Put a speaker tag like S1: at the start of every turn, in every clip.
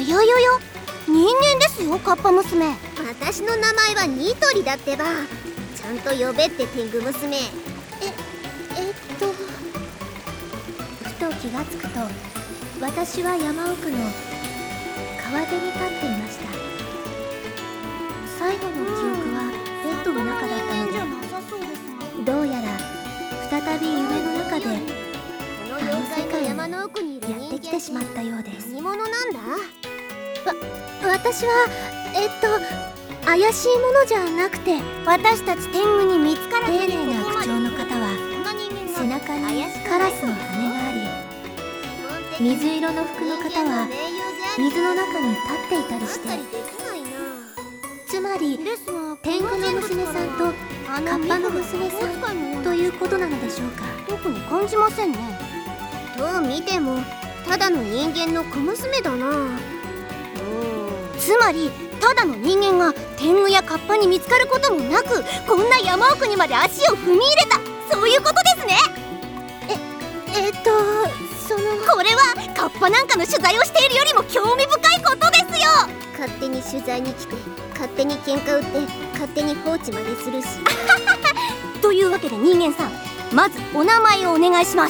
S1: やいやいや、人間ですよ、カッパ娘。
S2: 私の名前はニトリだってば。ちゃんと呼べって天狗娘。
S3: ふと気がつくと、私は山奥の川辺に立っていました。最後の記憶はベッドの中だったので、どうやら再び夢の中で
S2: この妖怪が山の奥にいる人間
S3: やってきてしまったようです。
S2: 何者なんだ？
S3: 私は怪しいものじゃなくて、
S1: 私たち天狗に見つから
S3: 丁寧な口調の方は背中にカラスの羽があり、水色の服の方は水の中に立っていたりして、つまり天狗の娘さんとカッパの娘さんということなのでしょうか。
S1: 特に感じませんね。
S2: どう見てもただの人間の小娘だな。
S1: つまりただの人間が天狗やカッパに見つかることもなく、こんな山奥にまで足を踏み入れた、そういうことですね。これはカッパなんかの取材をしているよりも興味深いことですよ。
S2: 勝手に取材に来て、勝手に喧嘩売って、勝手に放置までするし。
S1: というわけで人間さん、まずお名前をお願いします。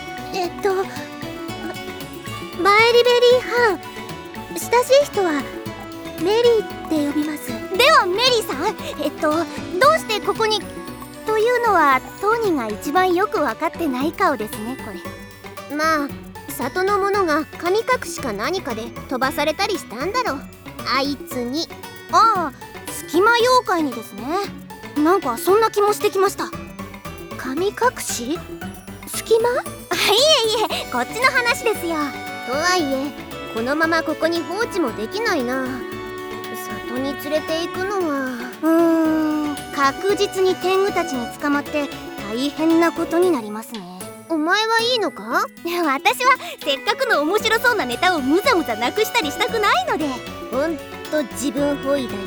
S3: マエリベリー・ハン。親しい人はメリーって呼びます。
S1: ではメリーさん、どうしてここにというのは当人が一番よく分かってない顔ですね、これ。
S2: まあ里の者が神隠しか何かで飛ばされたりしたんだろう、あいつに。
S1: ああ、隙間妖怪にですね。なんかそんな気もしてきました。
S3: 神隠し？隙間？
S1: いえいえ、こっちの話ですよ。
S2: とはいえこのままここに放置もできないな。里に連れて行くのは
S1: 確実に天狗たちに捕まって大変なことになりますね。
S2: お前はいいのか？
S1: 私はせっかくの面白そうなネタをむざむざなくしたりしたくないので。
S2: ほんと自分本位だよ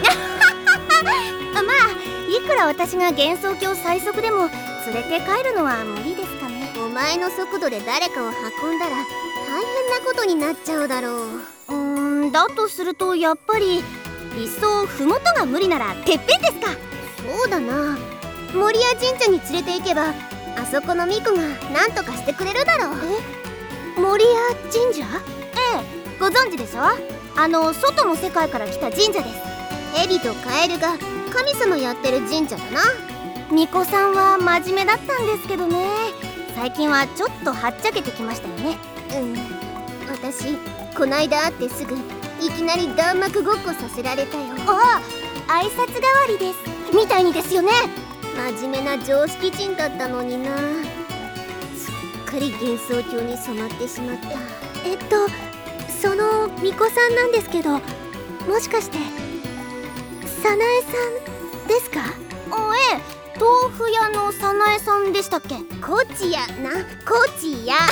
S2: な。
S1: まあいくら私が幻想郷最速でも連れて帰るのは無理ですかね。
S2: お前の速度で誰かを運んだら大変なことになっちゃうだろう。
S1: だとするとやっぱり理想ふもとが無理ならてっぺんですか。
S2: そうだな、守谷神社に連れて行けばあそこの巫女が何とかしてくれるだろう。
S3: 守谷神社？
S1: ええ、ご存知でしょ。外の世界から来た神社です。
S2: ヘビとカエルが神様やってる神社だな。
S1: 巫女さんは真面目だったんですけどね、最近はちょっとはっちゃけてきましたよね。
S2: 私こないだ会ってすぐいきなり弾幕ごっこさせられたよ。
S1: ああ、挨拶代わりですみたいにですよね。
S2: 真面目な常識人だったのにな。すっかり幻想郷に染まってしまった。
S3: その巫女さんなんですけど、もしかして早苗さんですか？
S1: ええ、豆腐屋の早苗さんでしたっけ？
S2: コチヤな、コチヤ。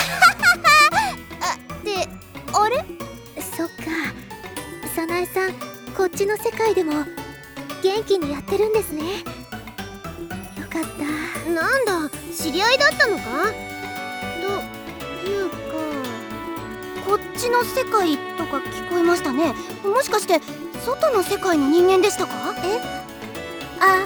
S1: あれ？
S3: そっか、早苗さんこっちの世界でも元気にやってるんですね。よかった。
S2: なんだ、知り合いだったのか？というか、
S1: こっちの世界とか聞こえましたね。もしかして外の世界の人間でしたか？
S3: はい。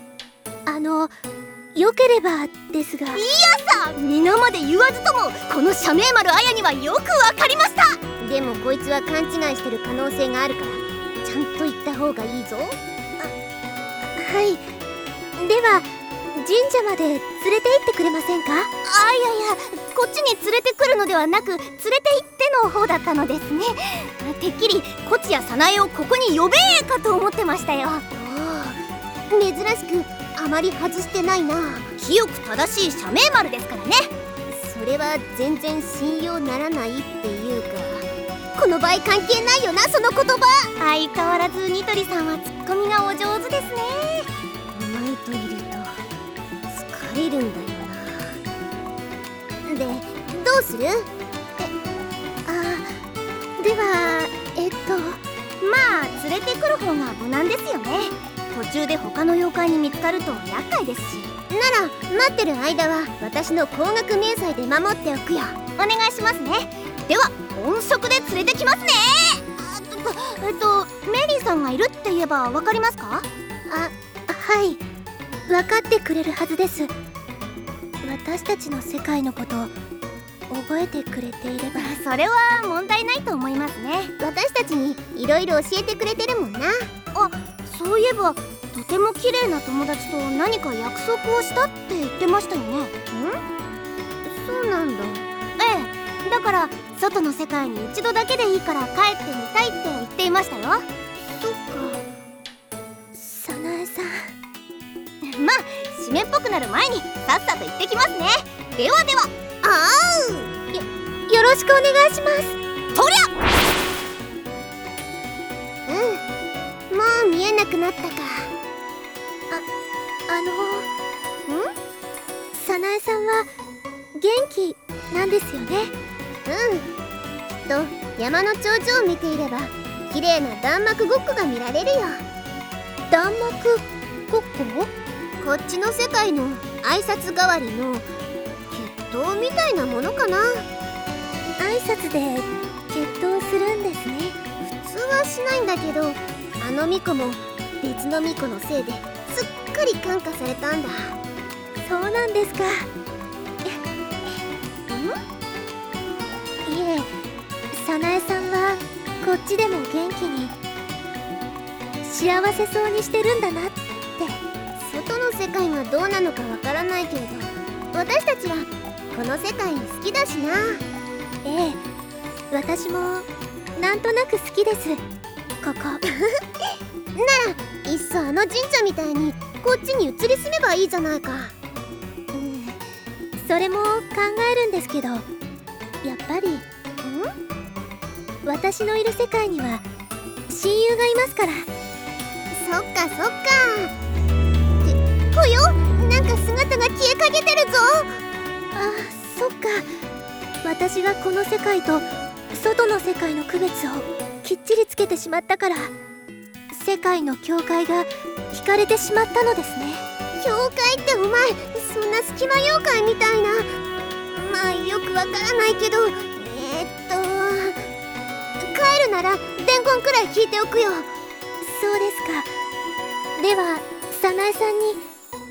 S3: よければですが。
S1: いやさ、皆まで言わずともこの社名丸綾にはよくわかりました。
S2: でもこいつは勘違いしてる可能性があるからちゃんと言った方がいいぞ。
S3: はい。では神社まで連れて行ってくれませんか？
S1: いやこっちに連れてくるのではなく連れて行っての方だったのですね。てっきりコチや早苗をここに呼べーかと思ってましたよ。
S2: 珍しくあまり外してないな。
S1: 清く正しい社名丸ですからね。
S2: それは全然信用ならないっていうか、この場合関係ないよな、その言葉。
S1: 相変わらずニトリさんはツッコミがお上手ですね。
S2: お前といると疲れるんだよな。で、どうする？
S3: では
S1: まあ連れてくる方が無難ですよね。途中で他の妖怪に見つかると厄介ですし。
S2: なら待ってる間は私の高額明細で守っておくよ。
S1: お願いしますね。では音速で連れてきますね。メリーさんがいるって言えばわかりますか？
S3: はい、分かってくれるはずです。私たちの世界のこと覚えてくれていれば。
S1: それは問題ないと思いますね。
S2: 私たちにいろいろ教えてくれてるもんな。
S1: そういえばとても綺麗な友達と何か約束をしたって言ってましたよね。
S2: そうなんだ。
S1: ええ、だから外の世界に一度だけでいいから帰ってみたいって言っていましたよ。
S2: そっか。
S3: 早苗さん、
S1: まあ締めっぽくなる前にさっさと行ってきますね。ではでは。
S3: よろしくお願いします。
S1: とりゃ。
S2: もう見えなくなったか。
S3: 早苗さんは元気なんですよね。
S2: きっと山の頂上を見ていれば綺麗な弾幕ごっこが見られるよ。
S3: 弾幕ごっこ？
S2: こっちの世界の挨拶代わりの決闘みたいなものかな。
S3: 挨拶で決闘するんですね。
S2: 普通はしないんだけど、あの巫女も別の巫女のせいですっかり感化されたんだ。
S3: そうなんですか。いえ、早苗さんはこっちでも元気に幸せそうにしてるんだなって。
S2: 外の世界がどうなのかわからないけれど、私たちはこの世界好きだしな。
S3: ええ、私もなんとなく好きです、ここ。
S2: ならいっそあの神社みたいにこっちに移り住めばいいじゃないか。
S3: それも考えるんですけど、やっぱり私のいる世界には親友がいますから。
S2: そっかそっか。ってぽよ、なんか姿が消えかけてるぞ。
S3: そっか。私がこの世界と外の世界の区別をきっちりつけてしまったから、世界の境界が引かれてしまったのですね。
S2: 境界ってお前、そんな隙間妖怪みたいな。まあよくわからないけど、帰るなら伝言くらい聞いておくよ。
S3: そうですか。では早苗さんに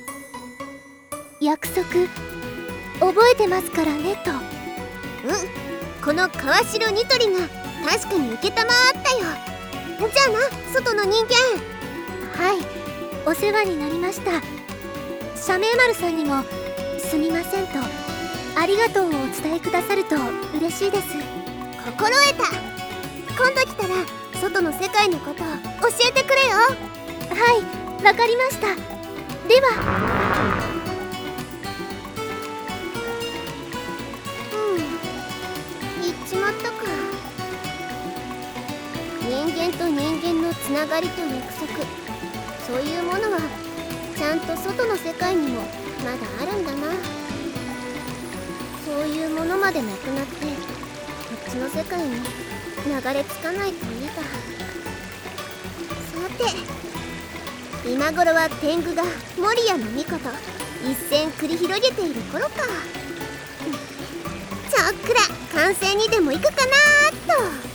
S3: 約束覚えてますからねと。
S2: この川代ニトリが確かに承ったよ。じゃあな、外の人間。
S3: はい、お世話になりました。社名丸さんにもすみませんとありがとうをお伝えくださると嬉しいです。
S2: 心得た。今度来たら外の世界のことを教えてくれよ。
S3: はい、わかりました。では。
S2: 行っちまったか。人間と人間のつながりと約束、そういうものはちゃんと外の世界にもまだあるんだな。そういうものまでなくなってこっちの世界に流れ着かないといいが。さて、今頃は天狗が守谷の巫女と一戦繰り広げている頃か。ちょっくら観戦にでも行くかなーっと。